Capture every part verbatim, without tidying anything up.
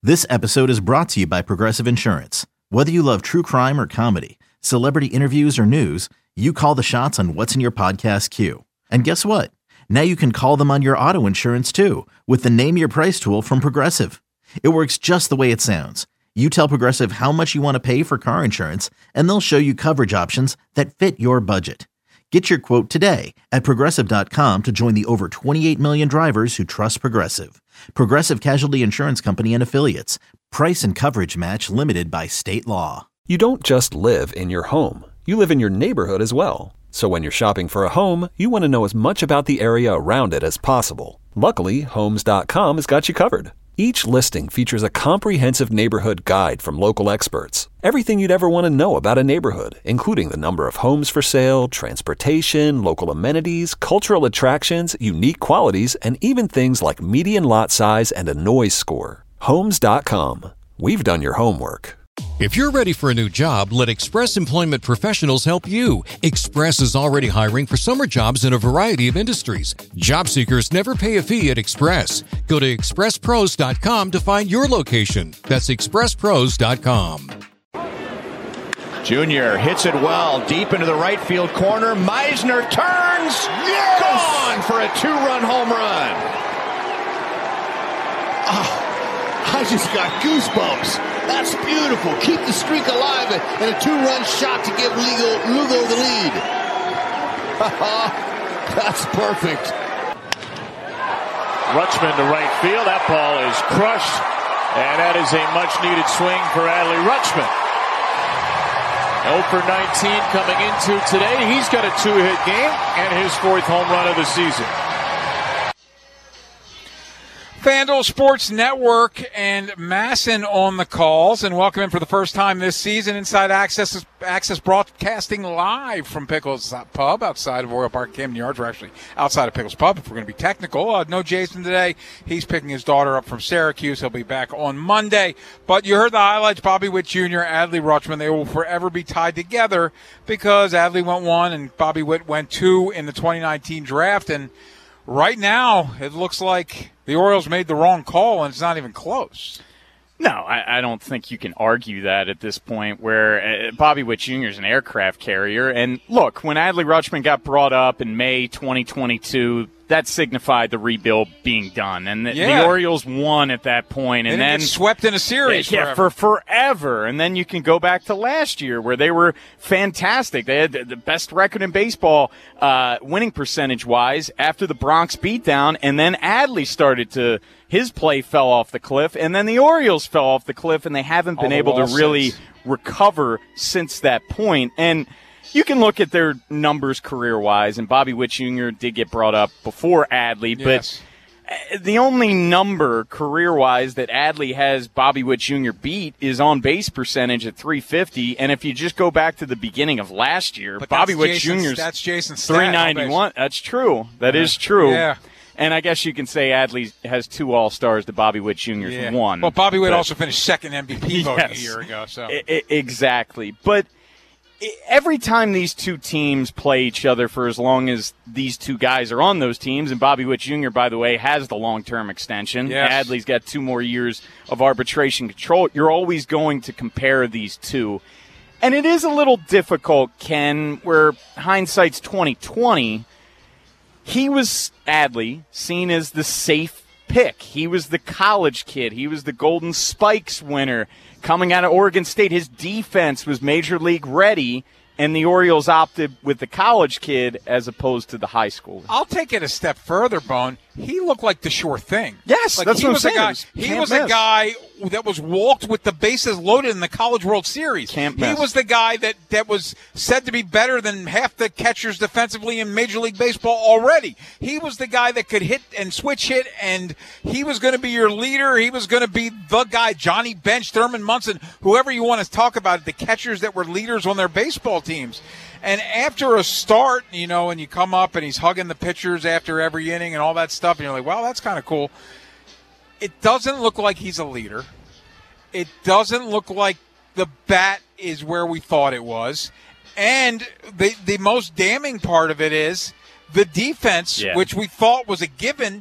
This episode is brought to you by Progressive Insurance. Whether you love true crime or comedy, celebrity interviews or news, you call the shots on what's in your podcast queue. And guess what? Now you can call them on your auto insurance too with the Name Your Price tool from Progressive. It works just the way it sounds. You tell Progressive how much you want to pay for car insurance, and they'll show you coverage options that fit your budget. Get your quote today at Progressive dot com to join the over twenty-eight million drivers who trust Progressive. Progressive Casualty Insurance Company and Affiliates. Price and coverage match limited by state law. You don't just live in your home. You live in your neighborhood as well. So when you're shopping for a home, you want to know as much about the area around it as possible. Luckily, Homes dot com has got you covered. Each listing features a comprehensive neighborhood guide from local experts. Everything you'd ever want to know about a neighborhood, including the number of homes for sale, transportation, local amenities, cultural attractions, unique qualities, and even things like median lot size and a noise score. Homes dot com. We've done your homework. If you're ready for a new job, let Express Employment Professionals help you. Express is already hiring for summer jobs in a variety of industries. Job seekers never pay a fee at Express. Go to express pros dot com to find your location. That's express pros dot com. Junior hits it well, deep into the right field corner. Meisner turns, yes! Gone for a two-run home run. Oh, I just got goosebumps. That's beautiful. Keep the streak alive and a two-run shot to give Lugo, Lugo the lead. That's perfect. Rutschman to right field. That ball is crushed. And that is a much-needed swing for Adley Rutschman. oh for nineteen coming into today. He's got a two-hit game and his fourth home run of the season. FanDuel Sports Network and Masson on the calls, and welcome in for the first time this season inside Access Access broadcasting live from Pickles Pub outside of Royal Park, Camden Yards. We're actually outside of Pickles Pub if we're going to be technical. Uh, no Jason today. He's picking his daughter up from Syracuse. He'll be back on Monday. But you heard the highlights. Bobby Witt Junior, Adley Rutschman. They will forever be tied together because Adley went one and Bobby Witt went two in the twenty nineteen draft. And right now, it looks like the Orioles made the wrong call, and it's not even close. No, I, I don't think you can argue that at this point where uh, Bobby Witt Junior is an aircraft carrier. And look, when Adley Rutschman got brought up in May twenty twenty-two, that signified the rebuild being done. And the, Yeah. the Orioles won at that point. They And didn't then get swept in a series Yeah, forever. for forever. And then you can go back to last year where they were fantastic. They had the- the best record in baseball, uh, winning percentage-wise, after the Bronx beatdown. And then Adley started to – his play fell off the cliff. And then the Orioles fell off the cliff, and they haven't been All the able to lawsuits. really recover since that point. And you can look at their numbers career-wise, and Bobby Witt Junior did get brought up before Adley, Yes. but the only number career-wise that Adley has Bobby Witt Junior beat is on-base percentage at three fifty, and if you just go back to the beginning of last year, But Bobby that's Witt Jason's- Junior's that's Jason's stat, three ninety-one. That's true. That Yeah. is true. Yeah. And I guess you can say Adley has two All-Stars to Bobby Witt Junior's Yeah. one. Well, Bobby Witt But- also finished second M V P voting Yes. a year ago. So I- I- exactly. But I- every time these two teams play each other for as long as these two guys are on those teams, and Bobby Witt Junior, by the way, has the long-term extension. Yes. Adley's got two more years of arbitration control. You're always going to compare these two. And it is a little difficult, Ken, where hindsight's twenty twenty. He was, Adley, seen as the safe pick. He was the college kid. He was the Golden Spikes winner coming out of Oregon State. His defense was major league ready, and the Orioles opted with the college kid as opposed to the high school. I'll take it a step further, Bone. He looked like the sure thing. Yes, like that's he what I'm was saying. a guy. It was He can't was a miss. guy that was walked with the bases loaded in the College World Series. Can't he miss. was the guy that, that was said to be better than half the catchers defensively in Major League Baseball already. He was the guy that could hit and switch hit, and he was going to be your leader. He was going to be the guy. Johnny Bench, Thurman Munson, whoever you want to talk about, the catchers that were leaders on their baseball teams. And after a start, you know, and you come up and he's hugging the pitchers after every inning and all that stuff, and you're like, well, that's kind of cool. It doesn't look like he's a leader. It doesn't look like the bat is where we thought it was. And the the most damning part of it is the defense, Yeah. which we thought was a given,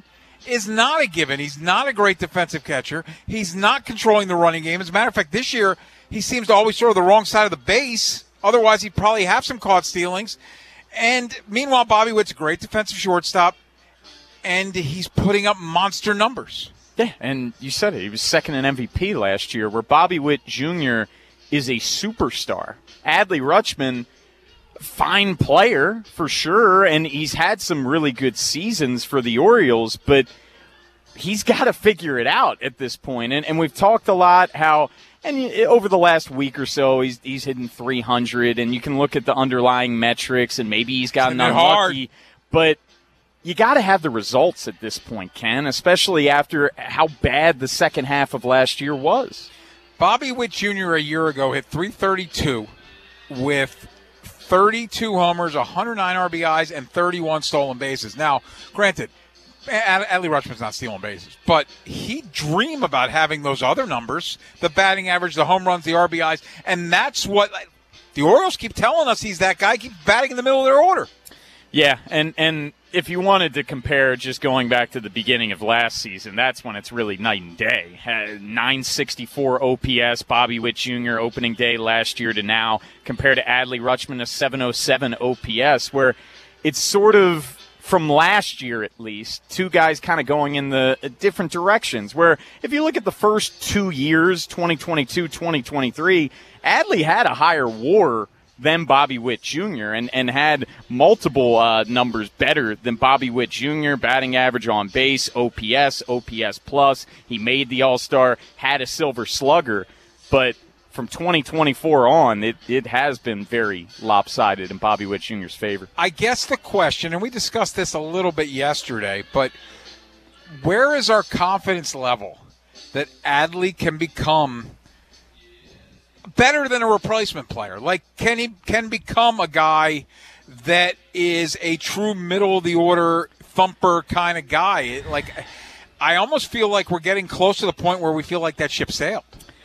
is not a given. He's not a great defensive catcher. He's not controlling the running game. As a matter of fact, this year he seems to always throw the wrong side of the base. Otherwise, he'd probably have some caught stealings. And meanwhile, Bobby Witt's a great defensive shortstop, and he's putting up monster numbers. Yeah, and you said it. He was second in M V P last year, where Bobby Witt Junior is a superstar. Adley Rutschman, fine player for sure, and he's had some really good seasons for the Orioles, but he's got to figure it out at this point. And, and we've talked a lot how, and over the last week or so, he's he's hitting three hundred, and you can look at the underlying metrics, and maybe he's gotten unlucky, but you got to have the results at this point, Ken, especially after how bad the second half of last year was. Bobby Witt Junior a year ago hit three thirty-two with thirty-two homers, one hundred nine R B Is, and thirty-one stolen bases. Now, granted, Adley Rutschman's not stealing bases, but he dream about having those other numbers, the batting average, the home runs, the R B Is, and that's what the Orioles keep telling us he's that guy, keep batting in the middle of their order. Yeah, and, and if you wanted to compare just going back to the beginning of last season, that's when it's really night and day. nine sixty-four O P S, Bobby Witt Junior opening day last year to now, compared to Adley Rutschman, a seven oh seven O P S, where it's sort of, from last year at least, two guys kind of going in the different directions, where if you look at the first two years, twenty twenty-two, twenty twenty-three, Adley had a higher WAR than Bobby Witt Junior and, and had multiple uh, numbers better than Bobby Witt Junior, batting average on base, O P S, O P S plus. He made the All-Star, had a Silver Slugger, but from twenty twenty-four on, it, it has been very lopsided in Bobby Witt Junior's favor. I guess the question, and we discussed this a little bit yesterday, but where is our confidence level that Adley can become better than a replacement player? Like, can he can become a guy that is a true middle-of-the-order thumper kind of guy? It, like, I almost feel like we're getting close to the point where we feel like that ship sailed.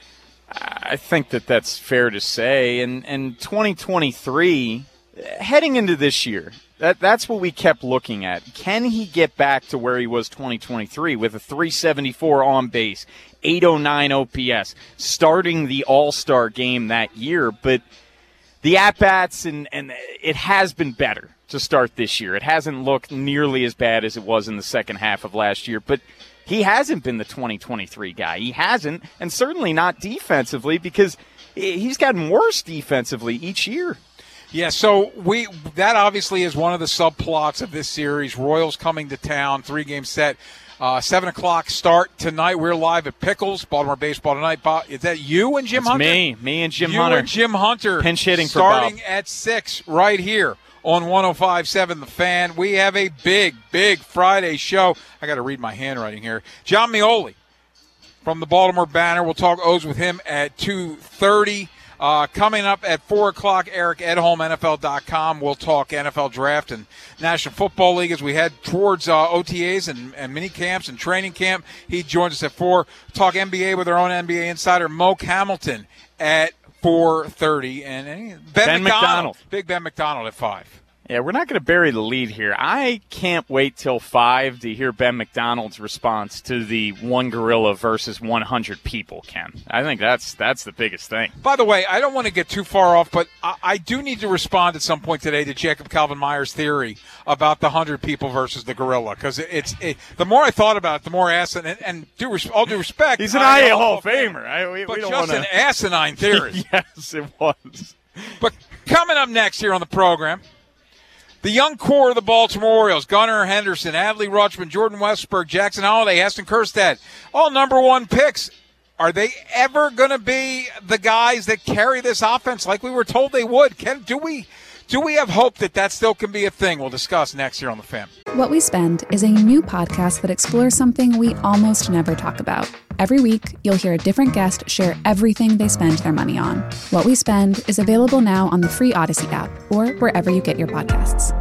I think that that's fair to say. And, and twenty twenty-three, heading into this year, that that's what we kept looking at. Can he get back to where he was twenty twenty-three with a three seventy-four on base, eight oh nine O P S, starting the All-Star game that year? But the at-bats, and, and it has been better to start this year. It hasn't looked nearly as bad as it was in the second half of last year. But he hasn't been the twenty twenty-three guy. He hasn't, and certainly not defensively, because he's gotten worse defensively each year. Yeah, so we that obviously is one of the subplots of this series. Royals coming to town, three-game set. Uh, seven o'clock start tonight. We're live at Pickles, Baltimore Baseball Tonight. Bob, is that you and Jim That's Hunter? me, me and Jim you Hunter. You and Jim Hunter. Pinch hitting for Bob. Starting at six right here on one oh five point seven The Fan. We have a big, big Friday show. I got to read my handwriting here. John Mioli from the Baltimore Banner. We'll talk O's with him at two thirty. Uh, coming up at four o'clock, Eric Edholm, N F L dot com. We'll talk N F L Draft and National Football League as we head towards uh, O T As and, and mini camps and training camp. He joins us at four. Talk N B A with our own N B A insider, Moke Hamilton, at four thirty. And, and Ben, Ben McDonald, McDonald. Big Ben McDonald at five. Yeah, we're not going to bury the lead here. I can't wait till five to hear Ben McDonald's response to the one gorilla versus one hundred people, Ken. I think that's that's the biggest thing. By the way, I don't want to get too far off, but I, I do need to respond at some point today to Jacob Calvin-Meyer's theory about the one hundred people versus the gorilla, because it, it's it, the more I thought about it, the more asinine, and, and due, all due respect, he's an I A Hall of Famer. I, we, but we don't just wanna... an asinine theory. Yes, it was. But coming up next here on the program, the young core of the Baltimore Orioles, Gunnar Henderson, Adley Rutschman, Jordan Westberg, Jackson Holliday, Heston Kjerstad, all number one picks. Are they ever going to be the guys that carry this offense like we were told they would? Can, do we do we have hope that that still can be a thing? We'll discuss next here on The Fan. What We Spend is a new podcast that explores something we almost never talk about. Every week, you'll hear a different guest share everything they spend their money on. What We Spend is available now on the free Odyssey app or wherever you get your podcasts.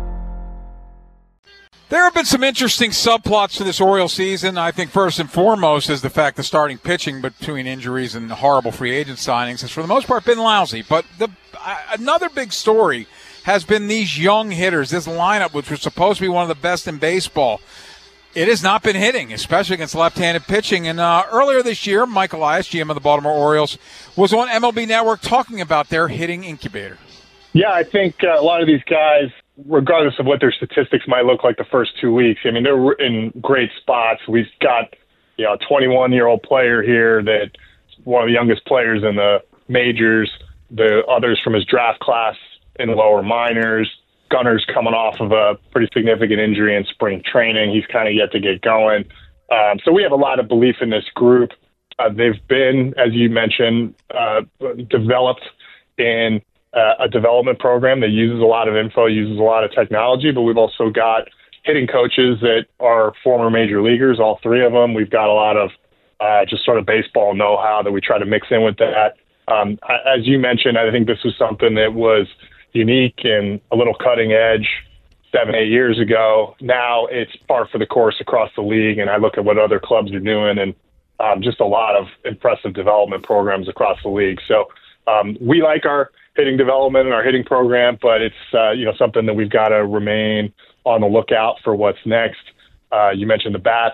There have been some interesting subplots to this Orioles season. I think first and foremost is the fact that starting pitching between injuries and horrible free agent signings has for the most part been lousy. But the uh, another big story has been these young hitters, this lineup, which was supposed to be one of the best in baseball. It has not been hitting, especially against left-handed pitching. And uh, earlier this year, Mike Elias, G M of the Baltimore Orioles, was on M L B Network talking about their hitting incubator. Yeah, I think uh, a lot of these guys, regardless of what their statistics might look like the first two weeks, I mean, they're in great spots. We've got, you know, a twenty-one-year-old player here that's one of the youngest players in the majors, the others from his draft class in the lower minors. Gunner's coming off of a pretty significant injury in spring training. He's kind of yet to get going. Um, so we have a lot of belief in this group. Uh, they've been, as you mentioned, uh, developed in uh, a development program that uses a lot of info, uses a lot of technology, but we've also got hitting coaches that are former major leaguers, all three of them. We've got a lot of uh, just sort of baseball know-how that we try to mix in with that. Um, as you mentioned, I think this was something that was unique and a little cutting edge seven, eight years ago. Now it's par for the course across the league, and I look at what other clubs are doing, and um, just a lot of impressive development programs across the league. So um, we like our hitting development and our hitting program, but it's uh, you know something that we've got to remain on the lookout for what's next. Uh, you mentioned the bats,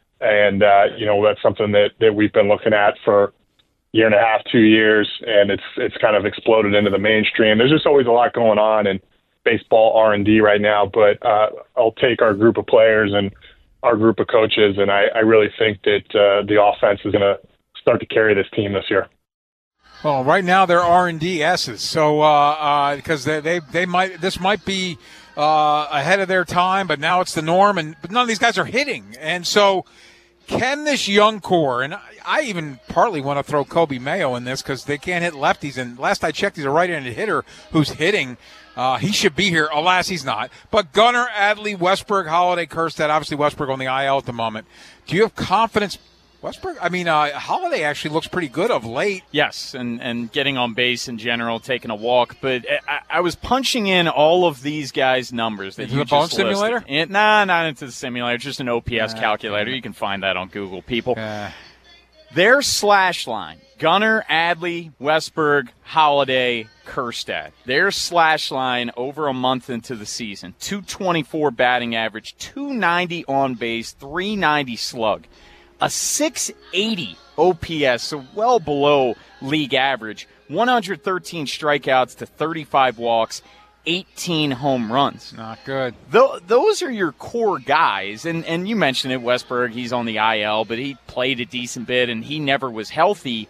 and uh, you know that's something that, that we've been looking at for year and a half, two years, and it's it's kind of exploded into the mainstream. There's just always a lot going on in baseball R and D right now, but uh, I'll take our group of players and our group of coaches, and I, I really think that uh, the offense is going to start to carry this team this year. Well, right now they're R and D S's, so uh, because uh, they, they they might this might be uh, ahead of their time, but now it's the norm, and but none of these guys are hitting, and so. Can this young core, and I even partly want to throw Kobe Mayo in this because they can't hit lefties, and last I checked, he's a right-handed hitter who's hitting. Uh, he should be here. Alas, he's not. But Gunnar, Adley, Westberg, Holiday, Kjerstad, obviously Westberg on the I L at the moment. Do you have confidence? Westberg, I mean, uh, Holiday actually looks pretty good of late. Yes, and, and getting on base in general, taking a walk. But I, I was punching in all of these guys' numbers that into you the bone just simulator? listed. And, nah, not into the simulator. It's just an O P S uh, calculator. You can find that on Google, people. Uh, Their slash line, Gunnar, Adley, Westberg, Holiday, Kjerstad. Their slash line over a month into the season, two twenty-four batting average, two ninety on base, three ninety slug. A six eighty O P S, so well below league average. one hundred thirteen strikeouts to thirty-five walks, eighteen home runs. Not good. Th- those are your core guys. And, and you mentioned it, Westberg, he's on the I L, but he played a decent bit, and he never was healthy.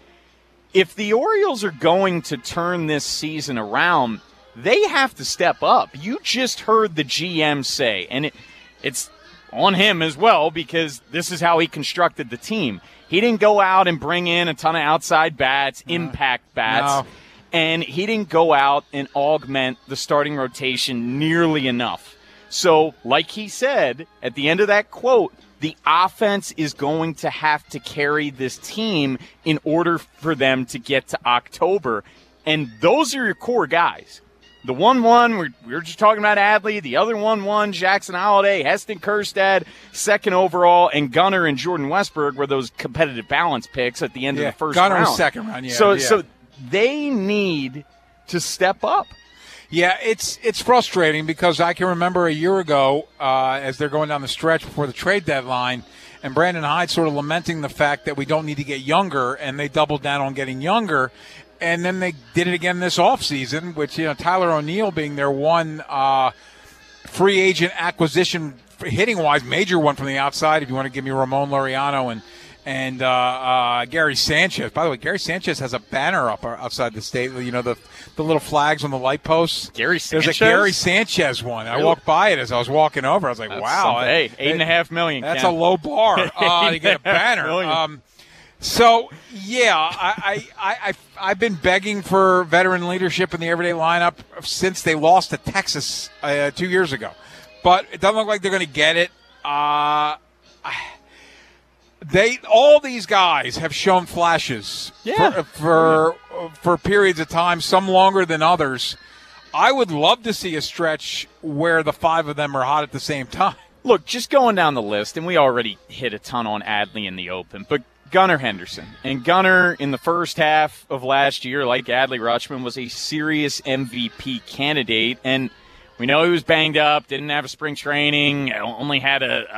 If the Orioles are going to turn this season around, they have to step up. You just heard the G M say, and it, it's on him as well because this is how he constructed the team. He didn't go out and bring in a ton of outside bats, no. impact bats, no. and he didn't go out and augment the starting rotation nearly enough. So, like he said, at the end of that quote, the offense is going to have to carry this team in order for them to get to October, and those are your core guys. The one one, we were just talking about Adley. The other one one, Jackson Holiday, Heston Kjerstad, second overall, and Gunnar and Jordan Westberg were those competitive balance picks at the end yeah, of the first Gunnar round. was second round, yeah. So, yeah. so they need to step up. Yeah, it's it's frustrating because I can remember a year ago uh, as they're going down the stretch before the trade deadline, and Brandon Hyde sort of lamenting the fact that we don't need to get younger, and they doubled down on getting younger. And then they did it again this offseason, which, you know, Tyler O'Neill being their one uh, free agent acquisition, hitting-wise, major one from the outside, if you want to give me Ramon Laureano and and uh, uh, Gary Sanchez. By the way, Gary Sanchez has a banner up outside the state, you know, the the little flags on the light posts. Gary Sanchez? There's a Gary Sanchez one. I walked by it as I was walking over. I was like, that's wow. Something. Hey, eight and a half million. That's Ken. a low bar uh, to get a banner. Um So, yeah, I, I, I, I've been begging for veteran leadership in the everyday lineup since they lost to Texas uh, two years ago. But it doesn't look like they're going to get it. Uh, they all these guys have shown flashes yeah. for, for, for periods of time, some longer than others. I would love to see a stretch where the five of them are hot at the same time. Look, just going down the list, and we already hit a ton on Adley in the open, but Gunnar Henderson. And Gunnar, in the first half of last year, like Adley Rutschman, was a serious M V P candidate. And we know he was banged up, didn't have a spring training, only had a, a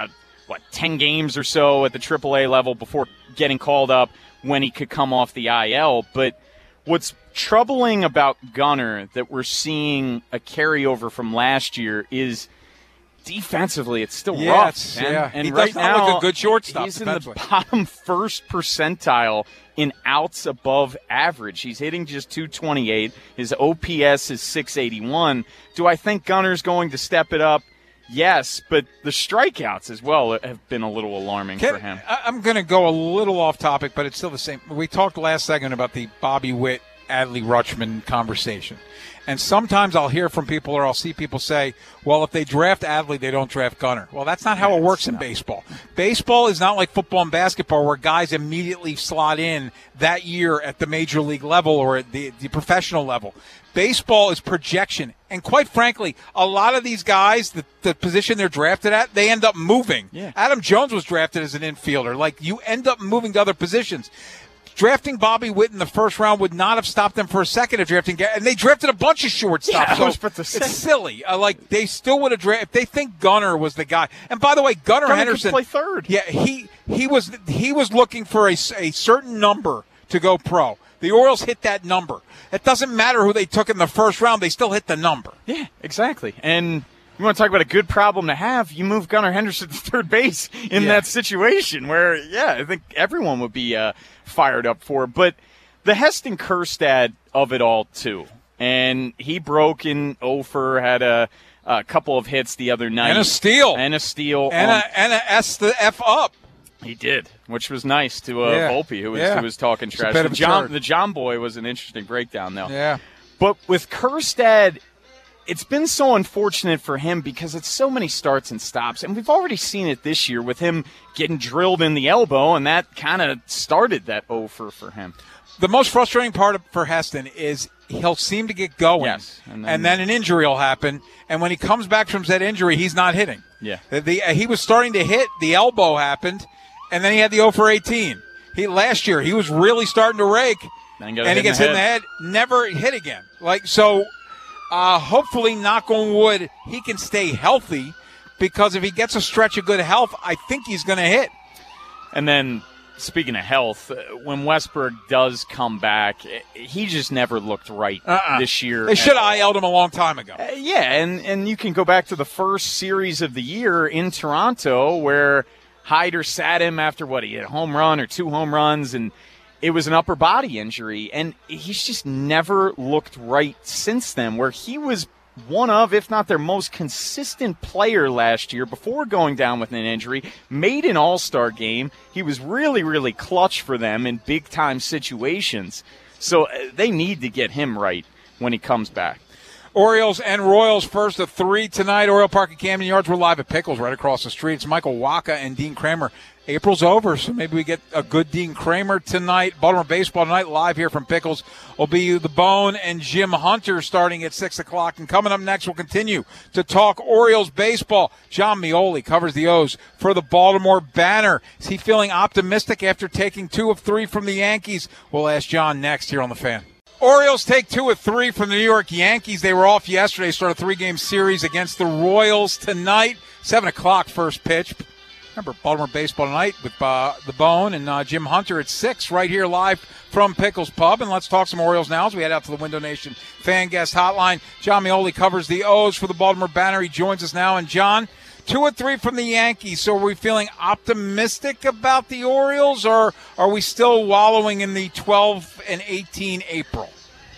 what, ten games or so at the triple A level before getting called up when he could come off the I L. But what's troubling about Gunnar that we're seeing a carryover from last year is defensively it's still yeah, rough. It's, and, yeah. and he right does not now, look a good shortstop. He's in the bottom first percentile in outs above average. He's hitting just two twenty-eight. His O P S is six eighty-one. Do I think Gunnar's going to step it up? Yes, but the strikeouts as well have been a little alarming Can, for him. I'm going to go a little off topic, but it's still the same. We talked last segment about the Bobby Witt, Adley Rutschman conversation. And sometimes I'll hear from people or I'll see people say, well, if they draft Adley, they don't draft Gunnar. Well, that's not how yes, it works in no. baseball. Baseball is not like football and basketball where guys immediately slot in that year at the major league level or at the, the professional level. Baseball is projection. And quite frankly, a lot of these guys, the, the position they're drafted at, they end up moving. Yeah. Adam Jones was drafted as an infielder. Like, you end up moving to other positions. Drafting Bobby Witt in the first round would not have stopped them for a second of drafting, and they drafted a bunch of shortstops. Yeah, so I was about to say. It's silly. Uh, like, they still would have drafted if they think Gunnar was the guy. And by the way, Gunnar, Gunnar Henderson could play third. Yeah, he he was he was looking for a, a certain number to go pro. The Orioles hit that number. It doesn't matter who they took in the first round; they still hit the number. Yeah, exactly. And you want to talk about a good problem to have? You move Gunnar Henderson to third base in yeah. that situation where, yeah, I think everyone would be uh, fired up for. But the Heston Kjerstad of it all, too. And he broke in Ophir, had a, a couple of hits the other night. And a steal. And a steal. And on, a, and a S the F up. He did, which was nice to uh, yeah. Volpe, who was, yeah. who was talking trash. The John, the John Boy was an interesting breakdown, though. Yeah. But with Kjerstad, it's been so unfortunate for him because it's so many starts and stops. And we've already seen it this year with him getting drilled in the elbow, and that kind of started that over for him. The most frustrating part for Heston is he'll seem to get going, yes, and, then, and then an injury will happen. And when he comes back from that injury, he's not hitting. Yeah, the, the uh, he was starting to hit. The elbow happened, and then he had the oh for eighteen. He last year he was really starting to rake, and he gets hit in the head. Never hit again. Like so, uh, hopefully, knock on wood, he can stay healthy because if he gets a stretch of good health, I think he's going to hit. And then. Speaking of health, when Westberg does come back, he just never looked right uh-uh. this year. They should have I L'd him a long time ago. Uh, yeah, and, and you can go back to the first series of the year in Toronto where Hyder sat him after, what, he had a home run or two home runs, and it was an upper body injury. And he's just never looked right since then, where he was one of, if not their most consistent player last year before going down with an injury, made an all-star game. He was really, really clutch for them in big-time situations. So they need to get him right when he comes back. Orioles and Royals first of three tonight. Oriole Park at Camden Yards. We're live at Pickles right across the street. It's Michael Waka and Dean Kramer. April's over, so maybe we get a good Dean Kramer tonight. Baltimore baseball tonight, live here from Pickles, will be The Bone and Jim Hunter starting at six o'clock. And coming up next, we'll continue to talk Orioles baseball. John Mioli covers the O's for the Baltimore Banner. Is he feeling optimistic after taking two of three from the Yankees? We'll ask John next here on The Fan. Orioles take two of three from the New York Yankees. They were off yesterday, started a three-game series against the Royals tonight. seven o'clock first pitch. Remember, Baltimore baseball tonight with uh, The Bone and uh, Jim Hunter at six right here live from Pickles Pub. And let's talk some Orioles now as we head out to the Window Nation fan guest hotline. John Mioli covers the O's for the Baltimore Banner. He joins us now. And, John, two or three from the Yankees. So are we feeling optimistic about the Orioles, or are we still wallowing in the twelve and eighteen April?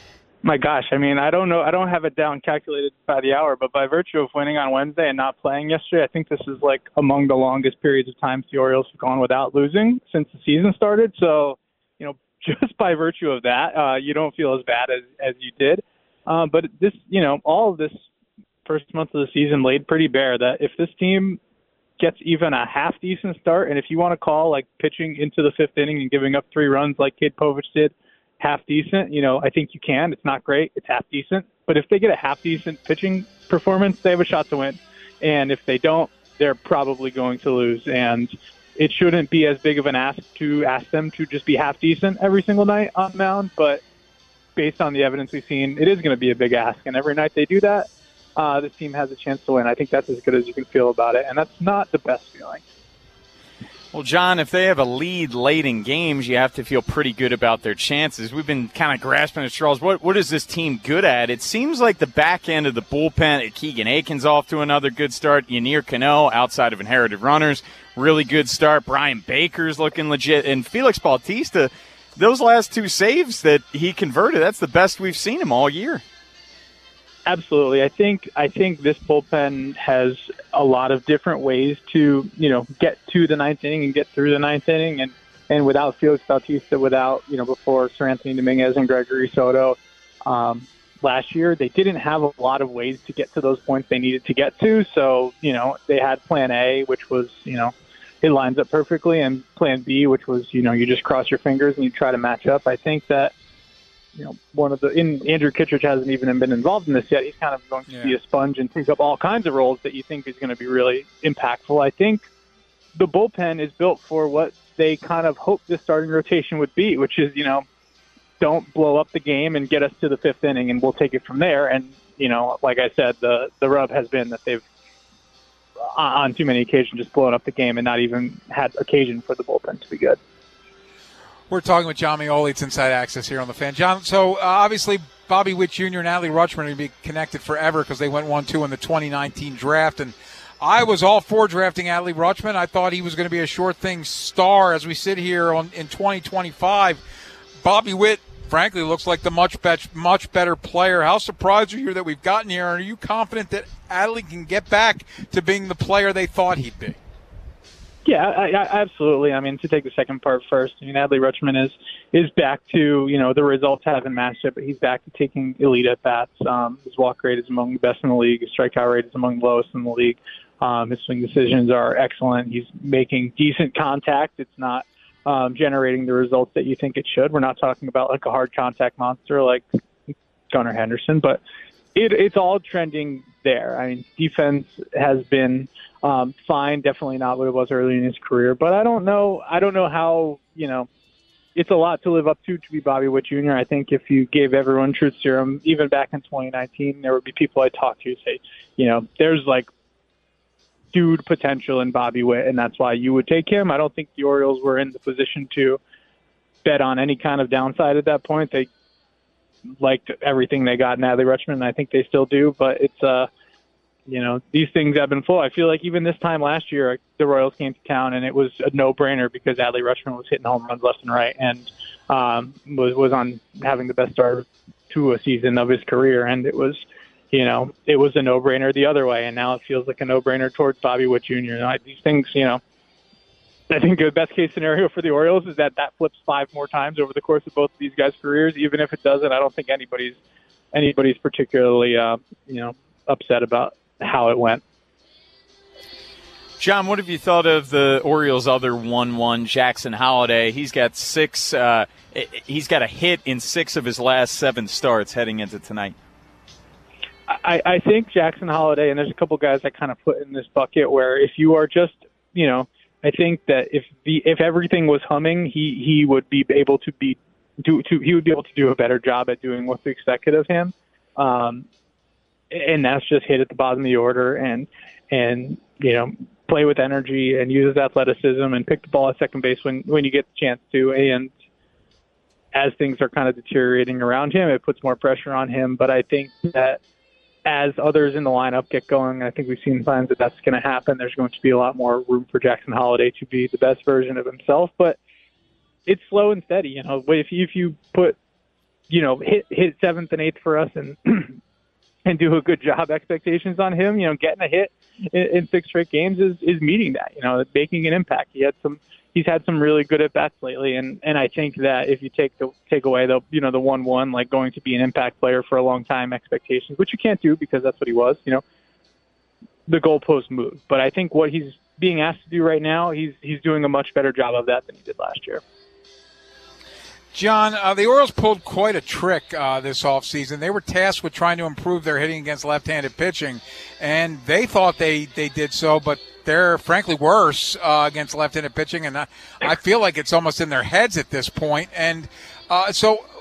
My gosh, I mean, I don't know. I don't have it down calculated by the hour, but by virtue of winning on Wednesday and not playing yesterday, I think this is like among the longest periods of time the Orioles have gone without losing since the season started. So, you know, just by virtue of that, uh, you don't feel as bad as, as you did. Uh, but this, you know, all of this first month of the season laid pretty bare that if this team gets even a half decent start, and if you want to call like pitching into the fifth inning and giving up three runs like Cade Povich did, half decent, you know, I think you can. It's not great. It's half decent. But if they get a half decent pitching performance, they have a shot to win. And if they don't, they're probably going to lose. And it shouldn't be as big of an ask to ask them to just be half decent every single night on the mound. But based on the evidence we've seen, it is going to be a big ask. And every night they do that, uh, this team has a chance to win. I think that's as good as you can feel about it. And that's not the best feeling. Well, John, if they have a lead late in games, you have to feel pretty good about their chances. We've been kind of grasping at straws. What what is this team good at? It seems like the back end of the bullpen, Keegan Aiken's off to another good start. Yennier Cano, outside of inherited runners, really good start. Brian Baker's looking legit. And Felix Bautista, those last two saves that he converted, that's the best we've seen him all year. Absolutely. I think I think this bullpen has a lot of different ways to, you know, get to the ninth inning and get through the ninth inning. And, and without Felix Bautista, without, you know, before Sir Anthony Dominguez and Gregory Soto um, last year, they didn't have a lot of ways to get to those points they needed to get to. So, you know, they had plan A, which was, you know, it lines up perfectly, and plan B, which was, you know, you just cross your fingers and you try to match up. I think that, you know, one of the in Andrew Kittredge hasn't even been involved in this yet. He's kind of going to yeah. be a sponge and take up all kinds of roles that you think is going to be really impactful. I think the bullpen is built for what they kind of hope the starting rotation would be, which is, you know, don't blow up the game and get us to the fifth inning and we'll take it from there. And, you know, like I said, the, the rub has been that they've on too many occasions just blown up the game and not even had occasion for the bullpen to be good. We're talking with John Mioli. It's Inside Access here on the Fan. John, so uh, obviously Bobby Witt Junior and Adley Rutschman are going to be connected forever because they went one two in the twenty nineteen draft. And I was all for drafting Adley Rutschman. I thought he was going to be a sure thing star as we sit here on in twenty twenty-five. Bobby Witt, frankly, looks like the much, be- much better player. How surprised are you that we've gotten here? And are you confident that Adley can get back to being the player they thought he'd be? Yeah, I, I, absolutely. I mean, to take the second part first, I mean, Adley Rutschman is is back to, you know, the results haven't matched it, but he's back to taking elite at-bats. Um, his walk rate is among the best in the league. His strikeout rate is among the lowest in the league. Um, his swing decisions are excellent. He's making decent contact. It's not um, generating the results that you think it should. We're not talking about like a hard contact monster like Gunnar Henderson, but it, it's all trending there. I mean, defense has been um, fine, definitely not what it was early in his career, but I don't know. I don't know how, you know, it's a lot to live up to to be Bobby Witt Junior I think if you gave everyone truth serum, even back in twenty nineteen, there would be people I'd talk to say, you know, there's like dude potential in Bobby Witt, and that's why you would take him. I don't think the Orioles were in the position to bet on any kind of downside at that point. They liked everything they got in Adley Rutschman, and I think they still do, but it's, uh, you know, these things ebb and flow. I feel like even this time last year, the Royals came to town, and it was a no-brainer because Adley Rutschman was hitting home runs left and right and um, was, was on having the best start to a season of his career, and it was, you know, it was a no-brainer the other way, and now it feels like a no-brainer towards Bobby Witt Junior And I, these things, you know, I think the best-case scenario for the Orioles is that that flips five more times over the course of both of these guys' careers. Even if it doesn't, I don't think anybody's anybody's particularly, uh, you know, upset about how it went. John, what have you thought of the Orioles' other one one, Jackson Holliday? He's got six. Uh, he's got a hit in six of his last seven starts heading into tonight. I, I think Jackson Holliday, and there's a couple guys I kind of put in this bucket where if you are just, you know, I think that if the if everything was humming, he, he would be able to be do to he would be able to do a better job at doing what's expected of him, um, and that's just hit at the bottom of the order and and you know play with energy and use his athleticism and pick the ball at second base when when you get the chance to. And as things are kind of deteriorating around him, it puts more pressure on him. But I think that as others in the lineup get going, I think we've seen signs that that's going to happen. There's going to be a lot more room for Jackson Holliday to be the best version of himself, but it's slow and steady. You know, if you, if you put, you know, hit, hit seventh and eighth for us and, and do a good job expectations on him, you know, getting a hit in, in six straight games is, is meeting that, you know, making an impact. He had some, he's had some really good at bats lately. And, and I think that if you take the, take away the, you know, the one, one, like going to be an impact player for a long time expectations, which you can't do because that's what he was, you know, the goalpost moved. But I think what he's being asked to do right now, he's, he's doing a much better job of that than he did last year. John, uh, the Orioles pulled quite a trick uh, this offseason. They were tasked with trying to improve their hitting against left-handed pitching, and they thought they, they did so, but they're frankly worse uh, against left-handed pitching, and I, I feel like it's almost in their heads at this point. And uh, so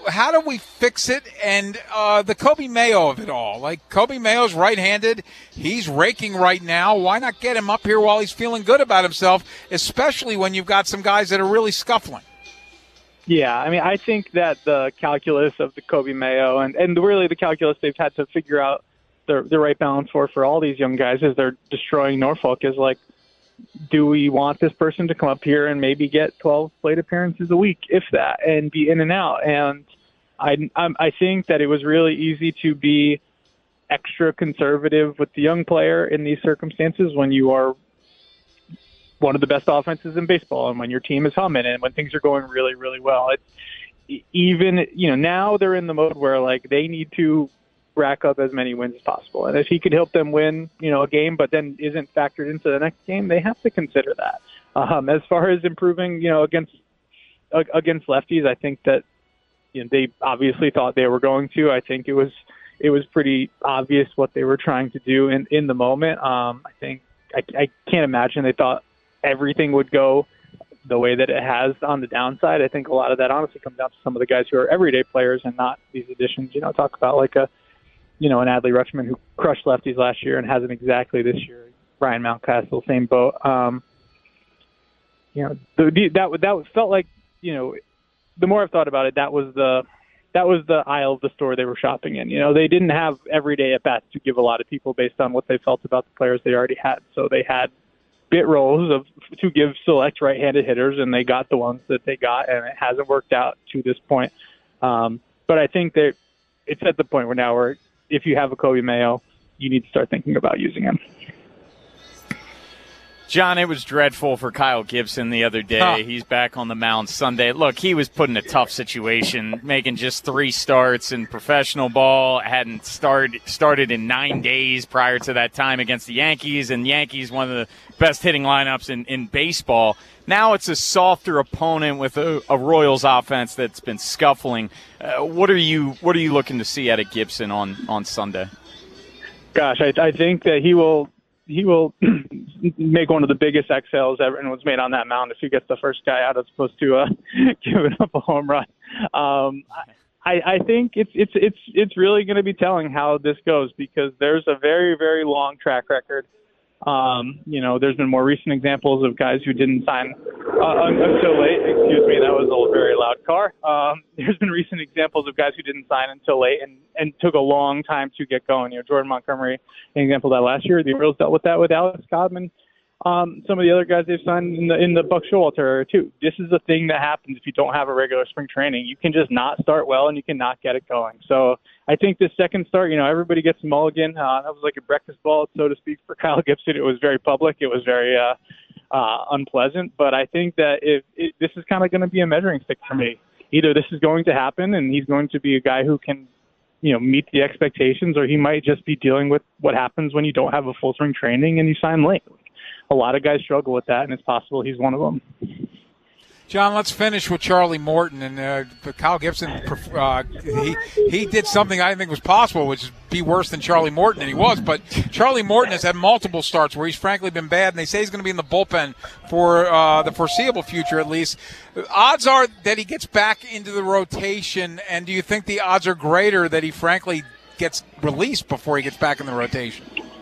how do we fix it? And uh, the Kobe Mayo of it all. Like, Kobe Mayo's right-handed. He's raking right now. Why not get him up here while he's feeling good about himself, especially when you've got some guys that are really scuffling? Yeah, I mean, I think that the calculus of the Kobe Mayo and, and really the calculus they've had to figure out the, the right balance for for all these young guys as they're destroying Norfolk is like, do we want this person to come up here and maybe get twelve plate appearances a week, if that, and be in and out? And I, I think that it was really easy to be extra conservative with the young player in these circumstances when you are one of the best offenses in baseball and when your team is humming and when things are going really, really well. It's even, you know, now they're in the mode where, like, they need to rack up as many wins as possible. And if he could help them win, you know, a game, but then isn't factored into the next game, they have to consider that. Um, as far as improving, you know, against uh, against lefties, I think that, you know, they obviously thought they were going to. I think it was it was pretty obvious what they were trying to do in, in the moment. Um, I think I, I can't imagine they thought everything would go the way that it has on the downside. I think a lot of that honestly comes down to some of the guys who are everyday players and not these additions. You know, talk about like a, you know, an Adley Rutschman who crushed lefties last year and hasn't exactly this year. Ryan Mountcastle, same boat. Um, you know, the, that that felt like, you know, the more I've thought about it, that was the that was the aisle of the store they were shopping in. You know, they didn't have everyday at bats to give a lot of people based on what they felt about the players they already had. So they had bit roles of to give select right-handed hitters, and they got the ones that they got, and it hasn't worked out to this point. Um, but I think that it's at the point where now where if you have a Kobe Mayo, you need to start thinking about using him. John, it was dreadful for Kyle Gibson the other day. Huh. He's back on the mound Sunday. Look, he was put in a tough situation, making just three starts in professional ball. Hadn't started started in nine days prior to that time against the Yankees, and Yankees, one of the best hitting lineups in, in baseball. Now it's a softer opponent with a, a Royals offense that's been scuffling. Uh, what are you What are you looking to see out of Gibson on, on Sunday? Gosh, I, I think that he will. He will make one of the biggest exhales ever and was made on that mound if he gets the first guy out as opposed to uh, giving up a home run. Um, I, I think it's it's it's it's really going to be telling how this goes because there's a very very long track record. Um, you know, there's been more recent examples of guys who didn't sign uh, until late. Excuse me, that was a very loud car. Um, there's been recent examples of guys who didn't sign until late and, and took a long time to get going. You know, Jordan Montgomery, an example of that last year. The Orioles dealt with that with Alex Codman. Um, some of the other guys they've signed in the in the Buck Showalter era too. This is a thing that happens if you don't have a regular spring training. You can just not start well and you can not get it going. So I think this second start, you know, everybody gets a mulligan. Uh, that was like a breakfast ball, so to speak, for Kyle Gibson. It was very public. It was very uh, uh, unpleasant. But I think that if it, this is kind of going to be a measuring stick for me. Either this is going to happen and he's going to be a guy who can, you know, meet the expectations, or he might just be dealing with what happens when you don't have a full spring training and you sign late. A lot of guys struggle with that, and it's possible he's one of them. John, let's finish with Charlie Morton. And uh, Kyle Gibson, uh, he he did something I didn't think was possible, which is be worse than Charlie Morton, and he was. But Charlie Morton has had multiple starts where he's frankly been bad, and they say he's going to be in the bullpen for uh, the foreseeable future at least. Odds are that he gets back into the rotation, and do you think the odds are greater that he frankly gets released before he gets back in the rotation?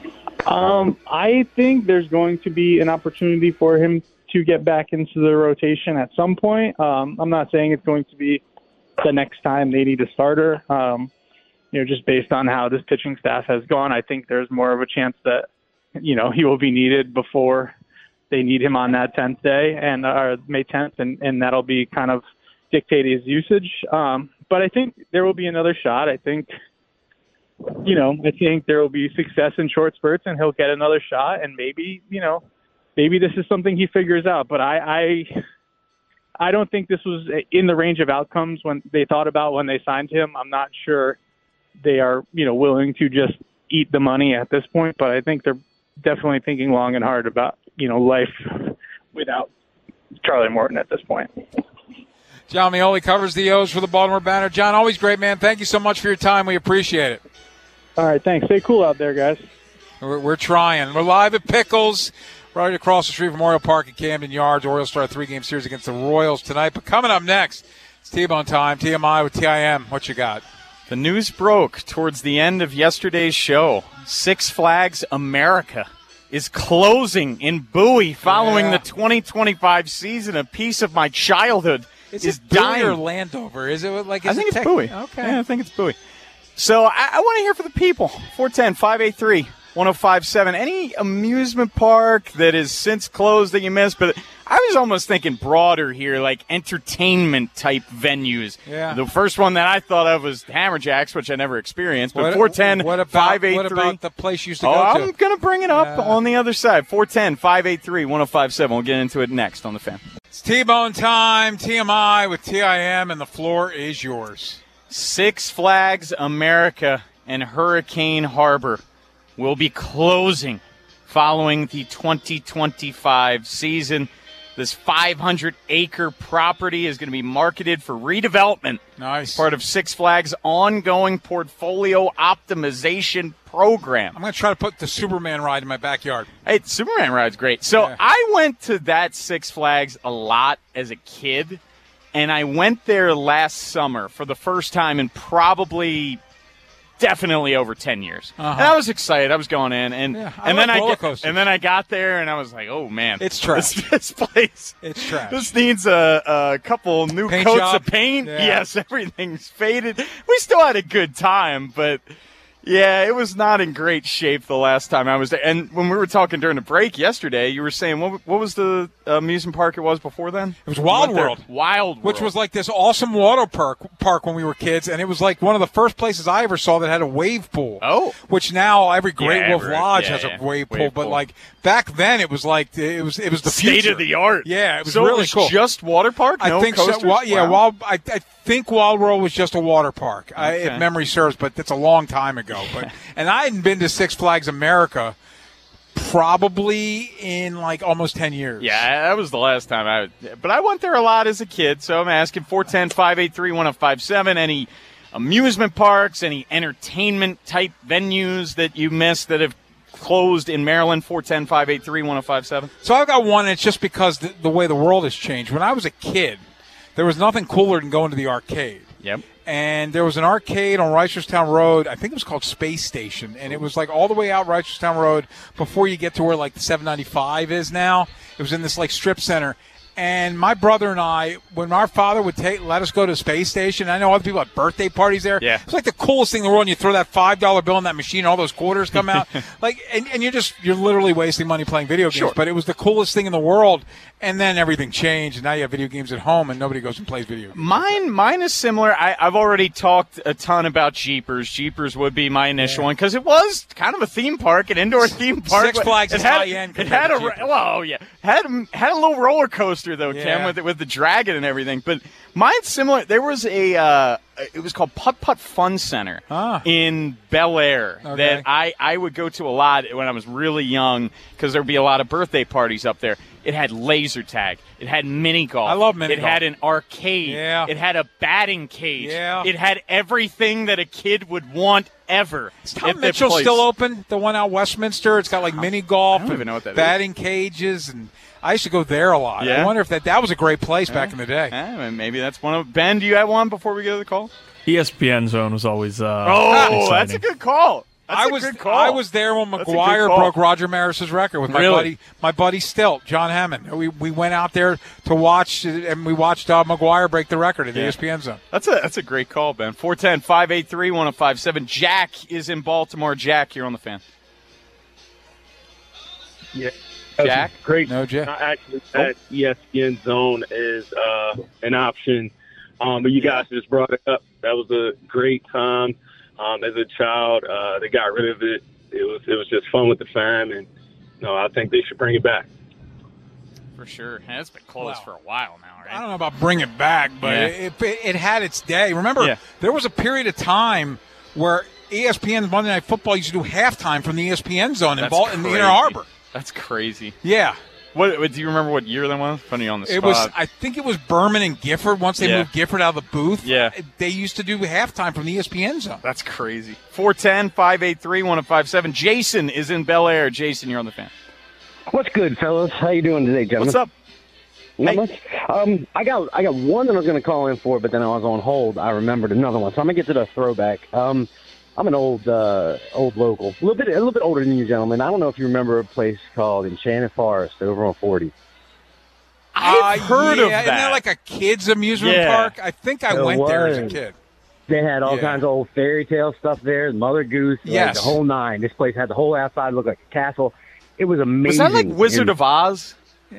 Um, I think there's going to be an opportunity for him to get back into the rotation at some point. Um, I'm not saying it's going to be the next time they need a starter. Um, you know, just based on how this pitching staff has gone, I think there's more of a chance that, you know, he will be needed before they need him on that tenth day and or May tenth, and, and that'll be kind of dictate his usage. Um, but I think there will be another shot. I think. You know, I think there will be success in short spurts and he'll get another shot, and maybe, you know, maybe this is something he figures out. But I, I, I don't think this was in the range of outcomes when they thought about when they signed him. I'm not sure they are, you know, willing to just eat the money at this point, but I think they're definitely thinking long and hard about, you know, life without Charlie Morton at this point. John Meoli covers the O's for the Baltimore Banner. John, always great, man. Thank you so much for your time. We appreciate it. All right, thanks. Stay cool out there, guys. We're, we're trying. We're live at Pickles, right across the street from Memorial Park at Camden Yards. Orioles start a three-game series against the Royals tonight. But coming up next, It's T-Bone time. T M I with T I M. What you got? The news broke towards the end of yesterday's show. Six Flags America is closing in Bowie following Yeah. the twenty twenty-five season. A piece of my childhood Is, is it Bowie dying. or Landover? Is it like? Is I think it it's tech- Bowie. Okay. Yeah, I think it's Bowie. So I, I want to hear from the people. four one zero, five eight three, one oh five seven. Any amusement park that is since closed that you missed? But I was almost thinking broader here, like entertainment-type venues. Yeah. The first one that I thought of was Hammerjacks, which I never experienced. But What- four one zero, what about, five eight three. What about the place you used to Oh, go I'm to? going to bring it up Yeah. on the other side. four one zero, five eight three, one oh five seven. We'll get into it next on The Fan. It's T-Bone time. T M I with T I M, and the floor is yours. Six Flags America and Hurricane Harbor will be closing following the twenty twenty-five season. This five hundred acre property is going to be marketed for redevelopment. Nice. Part of Six Flags' ongoing portfolio optimization program. I'm going to try to put the Superman ride in my backyard. Hey, the Superman ride's great. So Yeah. I went to that Six Flags a lot as a kid, and I went there last summer for the first time in probably definitely over ten years. Uh-huh. And I was excited. I was going in, and Yeah, I and like then I roller got, coasters. and then I got there, and I was like, oh man, It's trash. This, this place, It's trash. This needs a, a couple new Paint coats job? of paint. Yeah. Yes, everything's faded. We still had a good time, but. Yeah, it was not in great shape the last time I was there. And when we were talking during the break yesterday, you were saying, what, what was the amusement park it was before then? It was Wild You went there. World. Wild World. Which was like this awesome water park park when we were kids, and it was like one of the first places I ever saw that had a wave pool. Oh. Which now every Great Yeah, Wolf every- Lodge yeah, has yeah. a wave pool, Wave but pool. like back then it was like it was it was the state future. of the art. Yeah, it was so really it was cool. just water park? I No think coasters? so. Well, yeah, Wow. Wild, I, I think Wild World was just a water park, I, Okay. if memory serves, but that's a long time ago. But and I hadn't been to Six Flags America probably in like almost ten years. Yeah, that was the last time I. But I went there a lot as a kid, so I'm asking four one zero, five eight three, one oh five seven. Any amusement parks, any entertainment type venues that you missed that have closed in Maryland? four one zero, five eight three, one oh five seven. So I've got one, and it's just because the, the way the world has changed. When I was a kid, there was nothing cooler than going to the arcade. Yep. And there was an arcade on Reisterstown Road. I think it was called Space Station. And it was like all the way out Reisterstown Road before you get to where like the seven ninety-five is now. It was in this like strip center. And my brother and I, when our father would take let us go to Space Station, I know other people had birthday parties there. Yeah. It's like the coolest thing in the world. And you throw that five dollar bill in that machine, and all those quarters come out. like, and, and you're just you're literally wasting money playing video games. Sure. But it was the coolest thing in the world. And then everything changed, and now you have video games at home, and nobody goes and plays video games. Mine, mine is similar. I, I've already talked a ton about Jeepers. Jeepers would be my initial Yeah. one because it was kind of a theme park, an indoor theme park. Six Flags it is had, high-end It had a compared to Jeepers. well, yeah, had had a little roller coaster though, Ken, Yeah. with with the dragon and everything. But mine's similar. There was a, uh, it was called Putt Putt Fun Center Ah. in Bel Air Okay. that I I would go to a lot when I was really young because there'd be a lot of birthday parties up there. It had laser tag. It had mini golf. I love mini It golf. had an arcade. Yeah. It had a batting cage. Yeah. It had everything that a kid would want ever. Is Tom at that Mitchell place. still open? The one out Westminster? It's got like mini golf I don't and even know what that is. batting cages, and I used to go there a lot. Yeah? I wonder if that that was a great place back in the day. Eh, maybe that's one of Ben. Do you have one before we go to the call? E S P N Zone was always uh, Oh, exciting. that's a good call. That's I a was good call. I was there when That's a good McGuire call. broke Roger Maris's record with my Really? buddy my buddy Stilt, John Hammond. We we went out there to watch, and we watched uh, McGuire break the record at the Yeah. E S P N Zone. That's a that's a great call, Ben. four one zero, five eight three, one oh five seven. Jack is in Baltimore. Jack, here on the Fan. Yeah, Jack? great. No, Jack. Not actually, that E S P N Zone is uh, an option, um, but you guys just brought it up. That was a great time. Um, as a child, uh, they got rid of it. It was it was just fun with the fam, and no, I think they should bring it back. For sure. Yeah, it's been closed Wow. for a while now, right? I don't know about bring it back, but Yeah. it, it, it had its day. Remember, Yeah. there was a period of time where E S P N Monday Night Football used to do halftime from the E S P N Zone in, That's Bal- in the Inner crazy. Harbor. That's crazy. Yeah. What, what do you remember? What year that was? Funny on the spot. It was. I think it was Berman and Gifford. Once they Yeah. moved Gifford out of the booth, Yeah. they used to do halftime from the E S P N Zone. That's crazy. four one zero, five eight three, one oh five seven. Jason is in Bel Air. Jason, you're on the Fan. What's good, fellas? How you doing today, gentlemen? What's up? Not much. Um, I got I got one that I was going to call in for, but then I was on hold. I remembered another one, so I'm gonna get to the throwback. Um, I'm an old uh, old local, a little bit a little bit older than you gentlemen. I don't know if you remember a place called Enchanted Forest over on forty. I've uh, heard yeah, of that. Isn't that like a kids amusement Yeah. park? I think I It went there as a was. kid. They had all Yeah. kinds of old fairy tale stuff there, Mother Goose, like Yes. the whole nine. This place had the whole outside look like a castle. It was amazing. Was that like Wizard And- of Oz?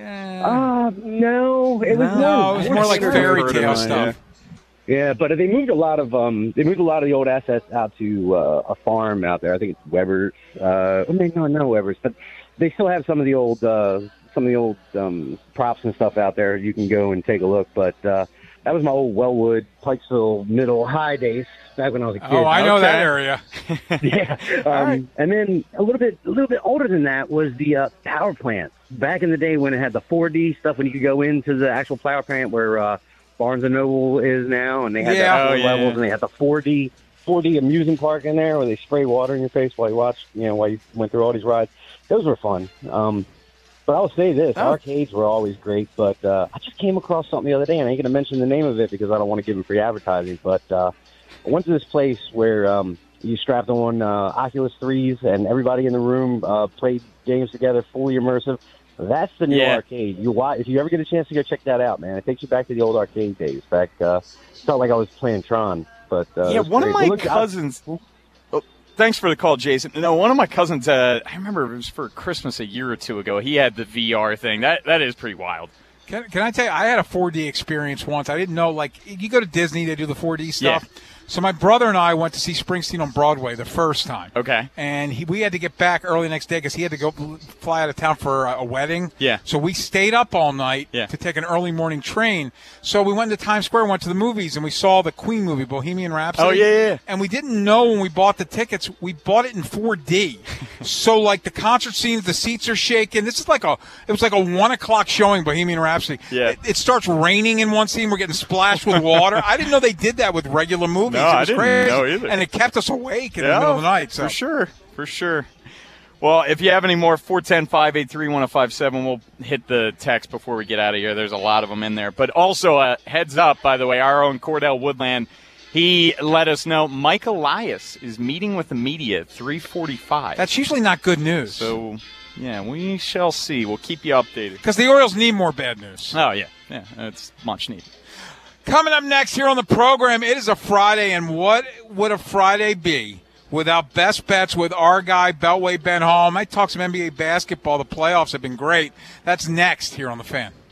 Uh, no, it was No, it was more like fairy Heard of tale it, stuff. Yeah, but they moved a lot of um, they moved a lot of the old assets out to uh, a farm out there. I think it's Weber's. Uh, I mean, no, no Weber's, but they still have some of the old uh, some of the old um, props and stuff out there. You can go and take a look. But uh, that was my old Wellwood, Pikesville, Middle, High days back when I was a kid. Oh, I know Okay. that area. yeah. Um, And then a little bit, a little bit older than that was the uh, power plant. Back in the day when it had the four D stuff, when you could go into the actual power plant where uh, Barnes and Noble is now, and they had Yeah. the Oh, four yeah. levels, and they had the four D, four D amusement park in there where they spray water in your face while you watch, you know, while you went through all these rides. Those were fun. Um, but I'll say this: Oh. arcades were always great. But uh, I just came across something the other day, and I ain't going to mention the name of it because I don't want to give them free advertising. But uh, I went to this place where um, you strapped on uh, Oculus threes, and everybody in the room uh, played games together, fully immersive. That's the new Yeah. arcade. You watch, if you ever get a chance to go check that out, man. It takes you back to the old arcade days. Back, uh, felt like I was playing Tron. But uh, Yeah, it was one of great. my Well, look, I- cousins. Oh, thanks for the call, Jason. No, one of my cousins. Uh, I remember it was for Christmas a year or two ago. He had the V R thing. That that is pretty wild. Can, can I tell you, I had a four D experience once. I didn't know, like, you go to Disney, they do the four D stuff. Yeah. So my brother and I went to see Springsteen on Broadway the first time. Okay. And he, we had to get back early next day because he had to go fly out of town for a, a wedding. Yeah. So we stayed up all night Yeah. to take an early morning train. So we went to Times Square, went to the movies, and we saw the Queen movie, Bohemian Rhapsody. Oh, yeah, yeah, yeah. And we didn't know when we bought the tickets, we bought it in four D. So, like, the concert scenes, the seats are shaking. This is like a, it was like a one o'clock showing, Bohemian Rhapsody. Yeah. It, it starts raining in one scene. We're getting splashed with water. I didn't know they did that with regular movies. No, it I was didn't crazy. know either. And it kept us awake in Yeah, the middle of the night. So. For sure. For sure. Well, if you have any more, four one zero, five eight three, one zero five seven, we'll hit the text before we get out of here. There's a lot of them in there. But also, uh, heads up, by the way, our own Cordell Woodland, he let us know Mike Elias is meeting with the media at three forty-five. That's usually not good news. So, yeah, we shall see. We'll keep you updated. Because the Orioles need more bad news. Oh, yeah. Yeah, it's much needed. Coming up next here on the program, it is a Friday, and what would a Friday be without Best Bets with our guy, Beltway Ben Hall? Might talk some N B A basketball. The playoffs have been great. That's next here on The Fan.